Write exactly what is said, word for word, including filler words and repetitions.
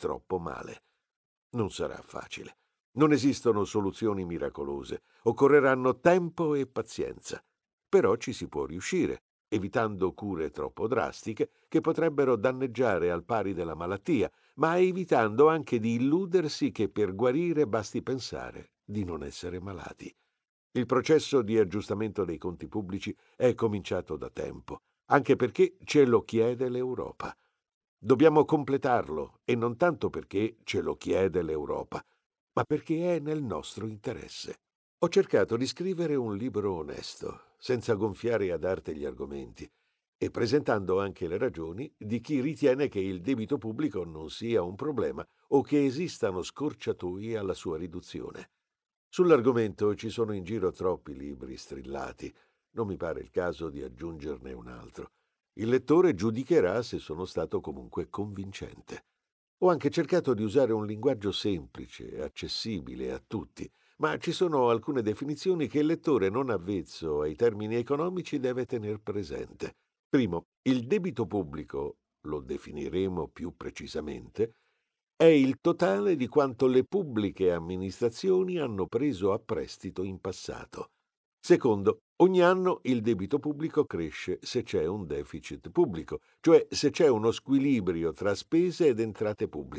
troppo male. Non sarà facile. Non esistono soluzioni miracolose. Occorreranno tempo e pazienza. Però ci si può riuscire, evitando cure troppo drastiche che potrebbero danneggiare al pari della malattia, ma evitando anche di illudersi che per guarire basti pensare di non essere malati. Il processo di aggiustamento dei conti pubblici è cominciato da tempo, anche perché ce lo chiede l'Europa. Dobbiamo completarlo, e non tanto perché ce lo chiede l'Europa, ma perché è nel nostro interesse. Ho cercato di scrivere un libro onesto, senza gonfiare ad arte gli argomenti, e presentando anche le ragioni di chi ritiene che il debito pubblico non sia un problema o che esistano scorciatoie alla sua riduzione. Sull'argomento ci sono in giro troppi libri strillati, non mi pare il caso di aggiungerne un altro. Il lettore giudicherà se sono stato comunque convincente. Ho anche cercato di usare un linguaggio semplice e accessibile a tutti, ma ci sono alcune definizioni che il lettore non avvezzo ai termini economici deve tener presente. Primo, il debito pubblico, lo definiremo più precisamente, è il totale di quanto le pubbliche amministrazioni hanno preso a prestito in passato. Secondo, ogni anno il debito pubblico cresce se c'è un deficit pubblico, cioè se c'è uno squilibrio tra spese ed entrate pubbliche.